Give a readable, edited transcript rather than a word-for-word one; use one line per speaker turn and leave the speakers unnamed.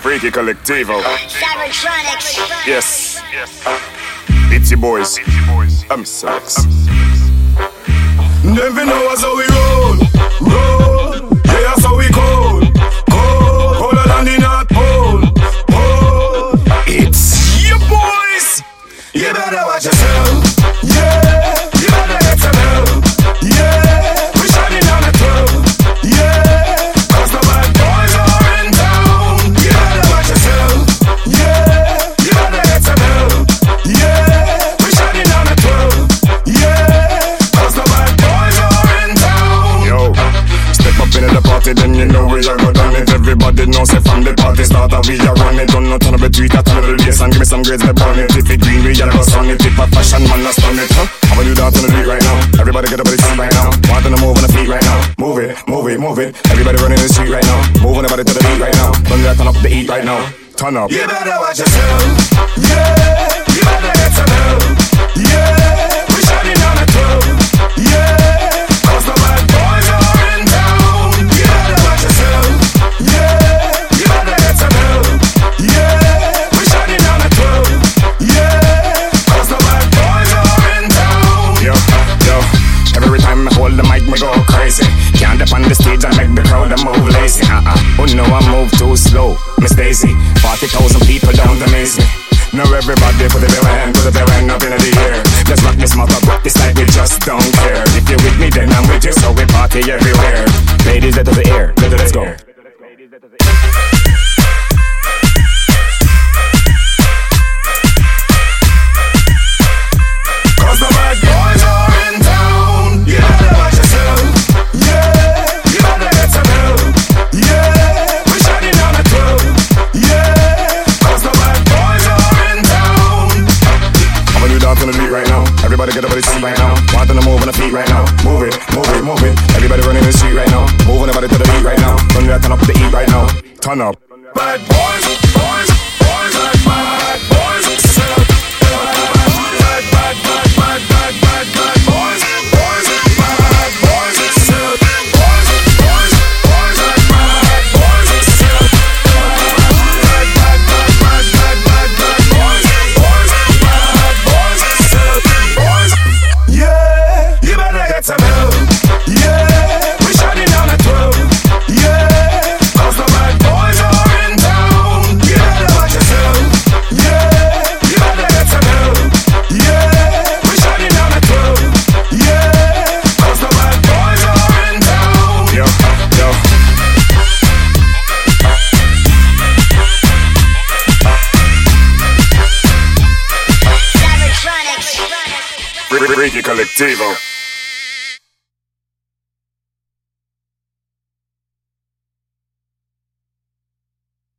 Freaky Collectivo.
Cybertronics.
Yes. It's your boys. I'm Sex.
Never know us how we roll. Yeah, that's how we cold. Colder than the North Pole.
It's your boys.
You better watch yourself. Yeah, you better get some help. Yeah, we shining on the club. Yeah, cause the bad boys are in town. You better watch yourself. Yeah, you better get some help. Yeah, we shining on the club. Yeah, cause the bad boys are in town.
Yo, step up into the party, then you know we are good on it. Everybody knows it from the party starter. We are on it. Don't know turn up the tweet, I turn up the bass and give me some grades, me burn it. If it green, we are go sun it. If a fashion man, I stun it. I want you down on the beat right now. Everybody get up on the scene right now. Want to move on the feet right now. Move it, move it, move it. Everybody running the street right now. Moving everybody to the beat right now. Don't you turn up the heat right now. Turn up.
You better watch yourself. Yeah, you better get some help. Yeah, we shining on the club. Yeah, cause the bad boys are in town. You better watch yourself. Yeah, you better get some help. Yeah, we shining on the club. Yeah, cause the bad boys are in town.
Yo. Every time I hold the mic, me go crazy. Can't up on the stage and make the crowd a move lazy. Oh no, I move too slow. Miss Daisy, 40,000 people don't amaze me. Now everybody put their hand up in the air. Let's rock this mother, rock this like we just don't care. If you're with me, then I'm with you, so we party everywhere. Ladies, let to the air, let's go.
Cause the bad boys are in town. You better watch yourself. Yeah, you better get some help. Yeah, we shining on the club. Yeah, cause the bad boys are in town.
I want you down on the beat right now. Everybody get up on the seat right now. Want them to move on the feet right now. Move it, move it, move it. Everybody running the street right now. Moving everybody to the beat right now. Don't you turn up the heat right now. Turn up.
Bad boys like bad boys. Some help. Yeah, we shining on the club. Yeah, cause the bad boys are in town. You better watch yourself. Yeah, you better get some help. Yeah, we shining on the club. Yeah, cause the bad boys are in town.
Yo.
Cybertronics.
Freaky Collectivo.